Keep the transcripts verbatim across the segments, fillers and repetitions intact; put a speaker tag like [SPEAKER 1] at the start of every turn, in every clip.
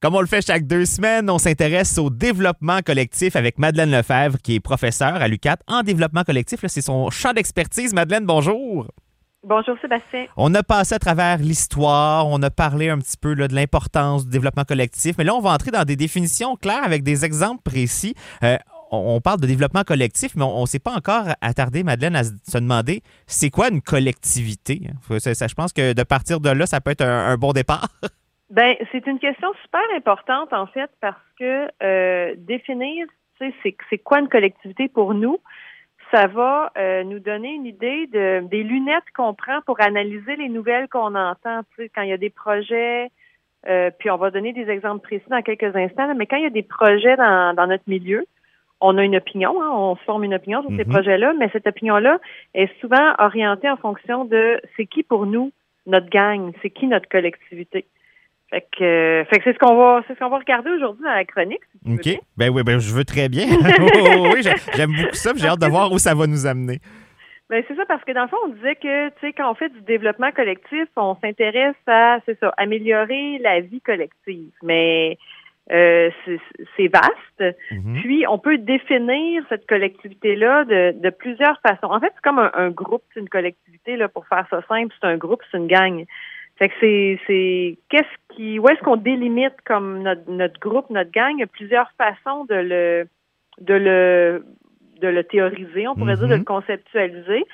[SPEAKER 1] Comme on le fait chaque deux semaines, on s'intéresse au développement collectif avec Madeleine Lefebvre, qui est professeure à l'U Q A T en développement collectif. Là, c'est son champ d'expertise. Madeleine, bonjour.
[SPEAKER 2] Bonjour Sébastien.
[SPEAKER 1] On a passé à travers l'histoire, on a parlé un petit peu là, de l'importance du développement collectif, mais là, on va entrer dans des définitions claires avec des exemples précis. Euh, on parle de développement collectif, mais on ne s'est pas encore attardé, Madeleine, à se demander c'est quoi une collectivité? Ça, ça, je pense que de partir de là, ça peut être un, un bon départ.
[SPEAKER 2] Ben, c'est une question super importante, en fait, parce que euh, définir, tu sais, c'est, c'est quoi une collectivité pour nous, ça va euh, nous donner une idée de, des lunettes qu'on prend pour analyser les nouvelles qu'on entend. Tu sais, quand il y a des projets, euh, puis on va donner des exemples précis dans quelques instants, là, mais quand il y a des projets dans, dans notre milieu, on a une opinion, hein, on se forme une opinion sur mm-hmm. ces projets-là, mais cette opinion-là est souvent orientée en fonction de c'est qui pour nous notre gang, c'est qui notre collectivité. Fait que, euh, fait que c'est ce qu'on va, c'est ce qu'on va regarder aujourd'hui dans la chronique. Si tu
[SPEAKER 1] OK.
[SPEAKER 2] veux
[SPEAKER 1] Ben oui, ben je veux très bien. oh, oui, j'aime beaucoup ça, puis j'ai hâte de voir où ça va nous amener.
[SPEAKER 2] Ben c'est ça, parce que dans le fond, on disait que, tu sais, quand on fait du développement collectif, on s'intéresse à, c'est ça, améliorer la vie collective. Mais euh, c'est, c'est vaste. Mm-hmm. Puis, on peut définir cette collectivité-là de, de plusieurs façons. En fait, c'est comme un, un groupe, c'est une collectivité, là, pour faire ça simple, c'est un groupe, c'est une gang. Fait que c'est, c'est, qu'est-ce qui, où est-ce qu'on délimite comme notre, notre groupe, notre gang? Il y a plusieurs façons de le, de le, de le théoriser, on pourrait mm-hmm. dire, de le conceptualiser.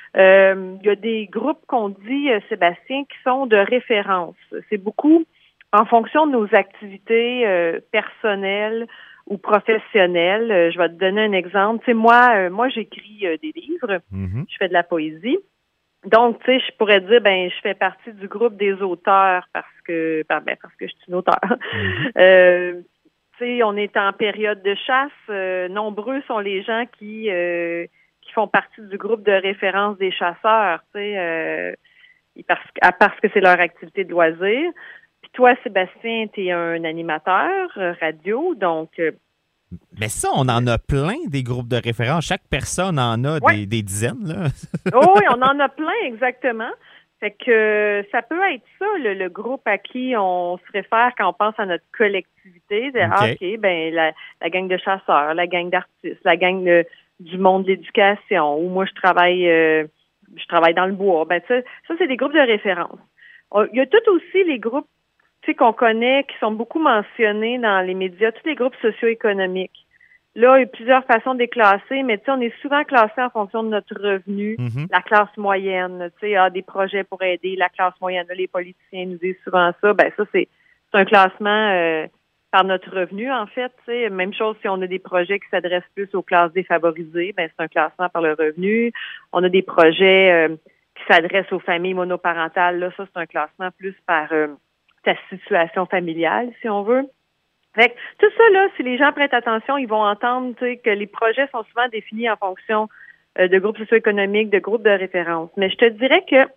[SPEAKER 2] Euh, il y a des groupes qu'on dit, Sébastien, qui sont de référence. C'est beaucoup en fonction de nos activités euh, personnelles ou professionnelles. Euh, je vais te donner un exemple. Tu sais, moi, euh, moi, j'écris euh, des livres, mm-hmm. je fais de la poésie. Donc, tu sais, je pourrais dire, ben, je fais partie du groupe des auteurs parce que, ben, parce que je suis une auteure. Mm-hmm. Euh, tu sais, on est en période de chasse. Euh, nombreux sont les gens qui euh, qui font partie du groupe de référence des chasseurs, tu sais, euh, parce, parce que c'est leur activité de loisir. Puis toi, Sébastien, tu es un animateur euh, radio, donc... Euh,
[SPEAKER 1] Mais ça, on en a plein des groupes de référence. Chaque personne en a
[SPEAKER 2] ouais.
[SPEAKER 1] des, des dizaines. Là.
[SPEAKER 2] oh, oui, on en a plein, exactement. Fait que euh, ça peut être ça, le, le groupe à qui on se réfère quand on pense à notre collectivité. De, okay. Ah, OK, ben la, la gang de chasseurs, la gang d'artistes, la gang de, du monde de l'éducation, où moi je travaille euh, je travaille dans le bois. Ben ça, ça c'est des groupes de référence. Il y a tout aussi les groupes qu'on connaît, qui sont beaucoup mentionnés dans les médias, tous les groupes socio-économiques. Là, il y a plusieurs façons de les classer, mais tu sais, on est souvent classé en fonction de notre revenu, mm-hmm. la classe moyenne, tu sais, ah, des projets pour aider la classe moyenne. Là, les politiciens nous disent souvent ça. Ben ça, c'est, c'est un classement euh, par notre revenu, en fait. Tu sais, même chose si on a des projets qui s'adressent plus aux classes défavorisées, ben c'est un classement par le revenu. On a des projets euh, qui s'adressent aux familles monoparentales. Là, ça, c'est un classement plus par euh, ta situation familiale, si on veut. Fait que tout ça, là, si les gens prêtent attention, ils vont entendre que les projets sont souvent définis en fonction euh, de groupes socio-économiques, de groupes de référence. Mais je te dirais que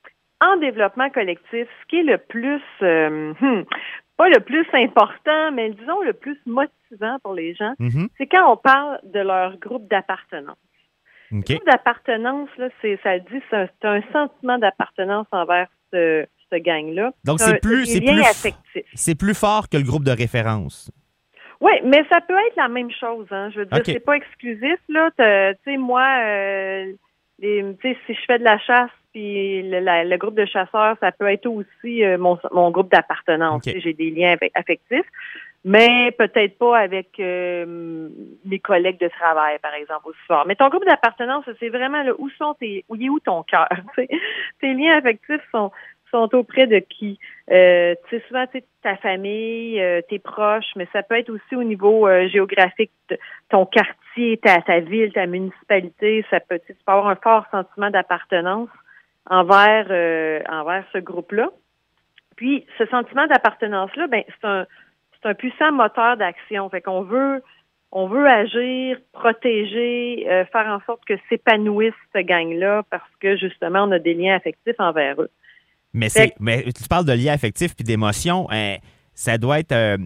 [SPEAKER 2] en développement collectif, ce qui est le plus, euh, hmm, pas le plus important, mais disons le plus motivant pour les gens, mm-hmm. c'est quand on parle de leur groupe d'appartenance. Okay. Le groupe d'appartenance, là, c'est, ça le dit, c'est un, c'est un sentiment d'appartenance envers ce ce gang-là.
[SPEAKER 1] Donc, c'est, c'est plus, c'est plus, c'est plus fort que le groupe de référence.
[SPEAKER 2] Oui, mais ça peut être la même chose. Hein. Je veux dire, okay. c'est pas exclusif. Là, tu sais, moi, euh, les, si je fais de la chasse, puis le, la, le groupe de chasseurs, ça peut être aussi euh, mon, mon groupe d'appartenance. Okay. J'ai des liens avec, affectifs, mais peut-être pas avec euh, mes collègues de travail, par exemple, aussi fort. Mais ton groupe d'appartenance, c'est vraiment là, où sont tes, où est où ton cœur. Tes liens affectifs sont sont auprès de qui? Euh, tu sais, souvent, tu sais, ta famille, euh, tes proches, mais ça peut être aussi au niveau euh, géographique, de ton quartier, ta, ta ville, ta municipalité. Ça peut, tu peux avoir un fort sentiment d'appartenance envers euh, envers ce groupe-là. Puis, ce sentiment d'appartenance-là, ben, c'est un c'est un puissant moteur d'action. Fait qu'on veut on veut agir, protéger, euh, faire en sorte que s'épanouisse ce gang-là parce que justement, on a des liens affectifs envers eux.
[SPEAKER 1] Mais, c'est, mais tu parles de liens affectifs puis d'émotions. Hein, ça doit être... Euh,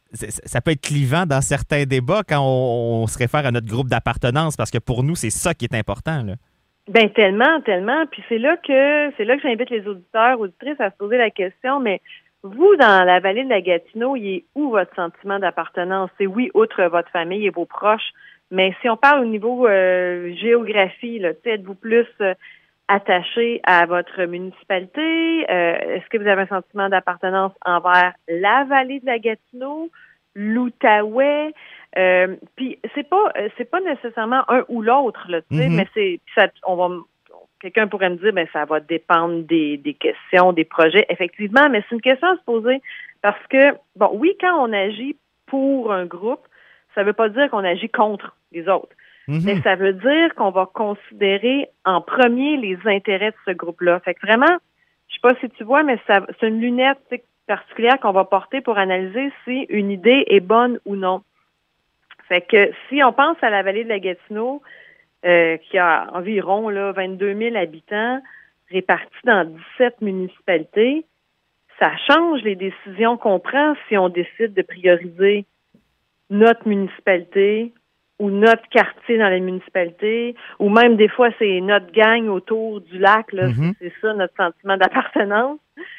[SPEAKER 1] ça peut être clivant dans certains débats quand on, on se réfère à notre groupe d'appartenance parce que pour nous, c'est ça qui est important, là.
[SPEAKER 2] Ben tellement, tellement. Puis c'est là que c'est là que j'invite les auditeurs, auditrices à se poser la question, mais Vous, dans la vallée de la Gatineau, il est où votre sentiment d'appartenance? C'est oui, outre votre famille et vos proches, mais si on parle au niveau euh, géographie, là, êtes-vous plus euh, attaché à votre municipalité? Euh, est-ce que vous avez un sentiment d'appartenance envers la vallée de la Gatineau, l'Outaouais? Euh, puis c'est pas c'est pas nécessairement un ou l'autre, là, tu sais,
[SPEAKER 1] Mm-hmm.
[SPEAKER 2] mais c'est ça, on va quelqu'un pourrait me dire ben ça va dépendre des, des questions, des projets, effectivement, mais c'est une question à se poser parce que bon, oui, quand on agit pour un groupe, ça veut pas dire qu'on agit contre les autres.
[SPEAKER 1] Mm-hmm.
[SPEAKER 2] Mais ça veut dire qu'on va considérer en premier les intérêts de ce groupe-là. Fait que vraiment, je sais pas si tu vois, mais ça, c'est une lunette particulière qu'on va porter pour analyser si une idée est bonne ou non. Fait que si on pense à la vallée de la Gatineau, euh, qui a environ là, vingt-deux mille habitants répartis dans dix-sept municipalités, ça change les décisions qu'on prend si on décide de prioriser notre municipalité ou notre quartier dans la municipalité, ou même des fois, c'est notre gang autour du lac, là,
[SPEAKER 1] Mm-hmm.
[SPEAKER 2] c'est, c'est ça notre sentiment d'appartenance.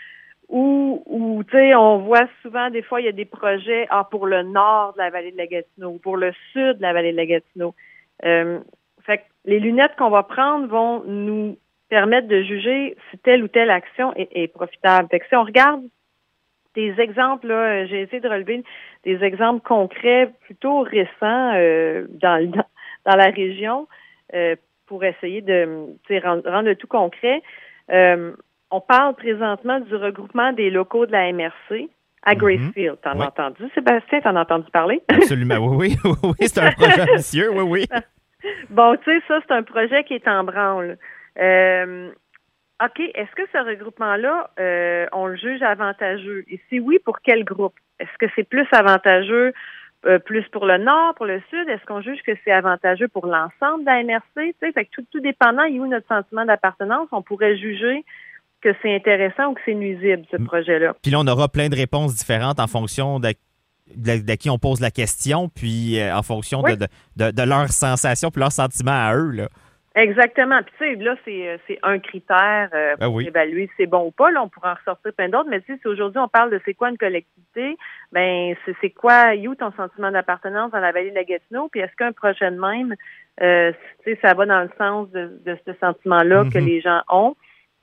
[SPEAKER 2] Ou, ou tu sais, on voit souvent, des fois, il y a des projets ah, pour le nord de la vallée de la Gatineau, ou pour le sud de la vallée de la Gatineau. Euh, fait que les lunettes qu'on va prendre vont nous permettre de juger si telle ou telle action est, est profitable. Fait que si on regarde des exemples, là, j'ai essayé de relever des exemples concrets plutôt récents euh, dans, dans, dans la région euh, pour essayer de rendre, rendre le tout concret. Euh, on parle présentement du regroupement des locaux de la M R C à Gracefield. T'en
[SPEAKER 1] Oui.
[SPEAKER 2] as entendu, Sébastien? T'en as entendu parler?
[SPEAKER 1] Absolument, oui, oui, oui, c'est un projet ambitieux, oui, oui.
[SPEAKER 2] Bon, tu sais, ça, c'est un projet qui est en branle. Euh, OK, est-ce que ce regroupement-là, euh, on le juge avantageux? Et si oui, pour quel groupe? Est-ce que c'est plus avantageux euh, plus pour le nord, pour le sud? Est-ce qu'on juge que c'est avantageux pour l'ensemble de la M R C? Tu sais, fait que tout, tout dépendant, il y a où notre sentiment d'appartenance, on pourrait juger que c'est intéressant ou que c'est nuisible, ce projet-là.
[SPEAKER 1] Puis là, on aura plein de réponses différentes en fonction de, de, de qui on pose la question, puis euh, en fonction
[SPEAKER 2] oui.
[SPEAKER 1] de, de, de leurs sensations puis leurs sentiments à eux, là.
[SPEAKER 2] Exactement. Puis tu sais, là, c'est, c'est un critère euh, pour
[SPEAKER 1] ah oui.
[SPEAKER 2] évaluer si c'est bon ou pas. Là, on pourra en ressortir plein d'autres. Mais tu sais, si aujourd'hui on parle de c'est quoi une collectivité, ben c'est, c'est quoi, you, ton sentiment d'appartenance dans la vallée de la Gatineau? Puis est-ce qu'un projet de même, euh, tu sais, ça va dans le sens de, de ce sentiment-là mm-hmm. que les gens ont?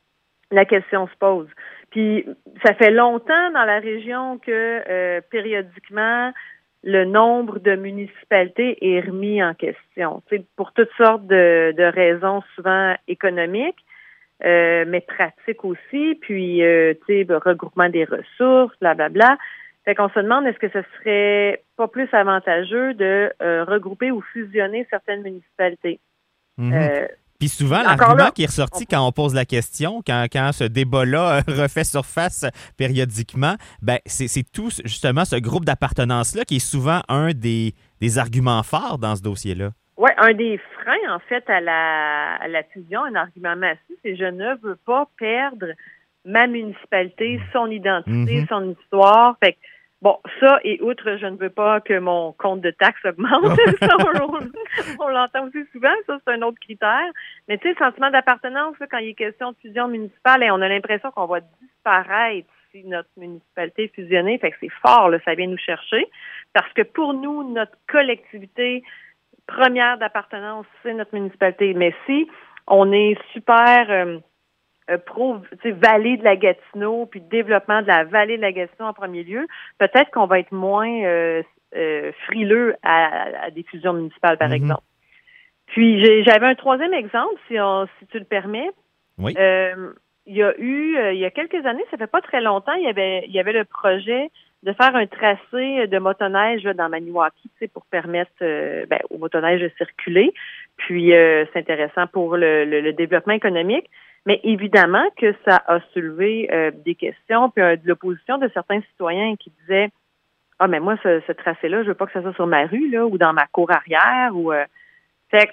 [SPEAKER 2] La question se pose. Puis ça fait longtemps dans la région que euh, périodiquement, le nombre de municipalités est remis en question. Tu sais, pour toutes sortes de, de raisons, souvent économiques, euh, mais pratiques aussi, puis euh, tu sais, regroupement des ressources, blablabla. Fait qu'on se demande, est-ce que ce serait pas plus avantageux de euh, regrouper ou fusionner certaines municipalités?
[SPEAKER 1] Mm-hmm. Euh, Puis souvent,
[SPEAKER 2] Encore
[SPEAKER 1] l'argument
[SPEAKER 2] là,
[SPEAKER 1] qui est ressorti on... quand on pose la question, quand, quand ce débat-là refait surface périodiquement, ben c'est, c'est tout justement ce groupe d'appartenance-là qui est souvent un des, des arguments forts dans ce dossier-là.
[SPEAKER 2] Oui, un des freins, en fait, à la, à la fusion, un argument massif, c'est je ne veux pas perdre ma municipalité, son identité, mm-hmm. son histoire. Fait que, bon, ça, et outre, je ne veux pas que mon compte de taxes augmente. ça, on, on l'entend aussi souvent, ça, c'est un autre critère. Mais tu sais, le sentiment d'appartenance, là, quand il est question de fusion municipale, et on a l'impression qu'on va disparaître si notre municipalité est fusionnée. Fait que c'est fort, là, ça vient nous chercher. Parce que pour nous, notre collectivité première d'appartenance, c'est notre municipalité. Mais si on est super... Euh, Euh, pro, tu sais, vallée de la Gatineau, puis développement de la vallée de la Gatineau en premier lieu, peut-être qu'on va être moins euh, euh, frileux à, à des fusions municipales, par mm-hmm. exemple. Puis, j'ai, j'avais un troisième exemple, si, on, si tu le permets.
[SPEAKER 1] Oui.
[SPEAKER 2] Euh, il y a eu, euh, il y a quelques années, ça fait pas très longtemps, il y avait, il y avait le projet de faire un tracé de motoneige là, dans Maniwaki, tu sais, pour permettre euh, ben, aux motoneiges de circuler. Puis, euh, c'est intéressant pour le, le, le développement économique. Mais évidemment que ça a soulevé euh, des questions, puis euh, de l'opposition de certains citoyens qui disaient « Ah, mais moi, ce, ce tracé-là, je veux pas que ça soit sur ma rue, là, ou dans ma cour arrière. » ou euh... Fait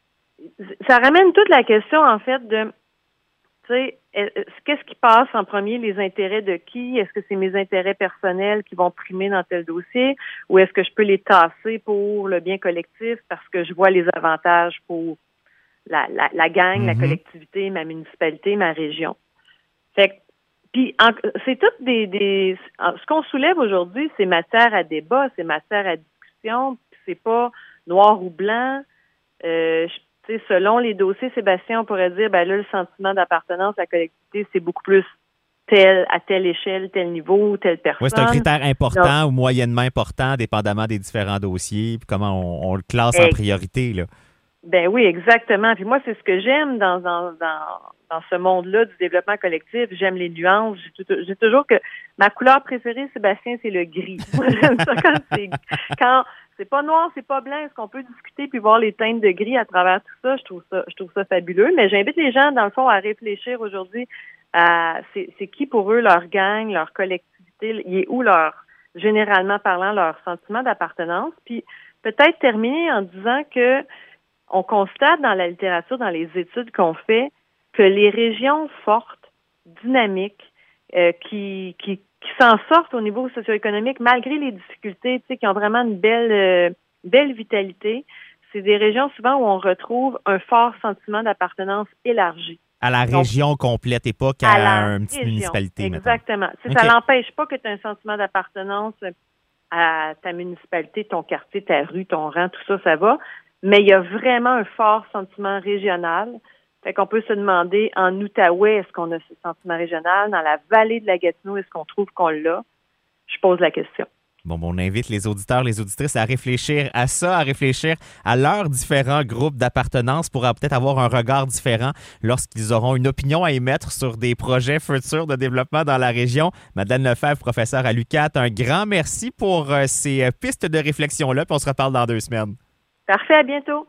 [SPEAKER 2] que ça ramène toute la question, en fait, de, tu sais, qu'est-ce qui passe en premier, les intérêts de qui? Est-ce que c'est mes intérêts personnels qui vont primer dans tel dossier? Ou est-ce que je peux les tasser pour le bien collectif parce que je vois les avantages pour La, la, la gang, mm-hmm. la collectivité, ma municipalité, ma région. Fait que Puis, en, c'est toutes des, des... Ce qu'on soulève aujourd'hui, c'est matière à débat, c'est matière à discussion, c'est pas noir ou blanc. Euh, tu sais, selon les dossiers, Sébastien, on pourrait dire, ben là, le sentiment d'appartenance à la collectivité, c'est beaucoup plus tel, à telle échelle, tel niveau, telle personne.
[SPEAKER 1] Oui, c'est un critère important. Donc, ou moyennement important, dépendamment des différents dossiers, puis comment on, on le classe en priorité, là.
[SPEAKER 2] Ben oui, exactement. Puis moi, c'est ce que j'aime dans, dans, dans, dans ce monde-là du développement collectif. J'aime les nuances. J'ai, tout, j'ai toujours que ma couleur préférée, Sébastien, c'est le gris. Moi, j'aime ça quand c'est, quand c'est pas noir, c'est pas blanc. Est-ce qu'on peut discuter puis voir les teintes de gris à travers tout ça? Je trouve ça, je trouve ça fabuleux. Mais j'invite les gens, dans le fond, à réfléchir aujourd'hui à c'est, c'est qui pour eux leur gang, leur collectivité, il est où leur, généralement parlant, leur sentiment d'appartenance. Puis peut-être terminer en disant que on constate dans la littérature, dans les études qu'on fait, que les régions fortes, dynamiques, euh, qui, qui, qui s'en sortent au niveau socio-économique, malgré les difficultés, tu sais, qui ont vraiment une belle, euh, belle vitalité, c'est des régions souvent où on retrouve un fort sentiment d'appartenance élargi.
[SPEAKER 1] À la région Donc, complète et pas qu'à une petite municipalité.
[SPEAKER 2] Exactement. Okay. Ça n'empêche pas que tu aies un sentiment d'appartenance à ta municipalité, ton quartier, ta rue, ton rang, tout ça, ça va. Mais il y a vraiment un fort sentiment régional. Fait qu'on peut se demander, en Outaouais, est-ce qu'on a ce sentiment régional? Dans la vallée de la Gatineau, est-ce qu'on trouve qu'on l'a? Je pose la question.
[SPEAKER 1] Bon, on invite les auditeurs, les auditrices à réfléchir à ça, à réfléchir à leurs différents groupes d'appartenance pour peut-être avoir un regard différent lorsqu'ils auront une opinion à émettre sur des projets futurs de développement dans la région. Madeleine Lefebvre, professeure à l'U Q A T, un grand merci pour ces pistes de réflexion-là, puis on se reparle dans deux semaines.
[SPEAKER 2] Parfait, à bientôt.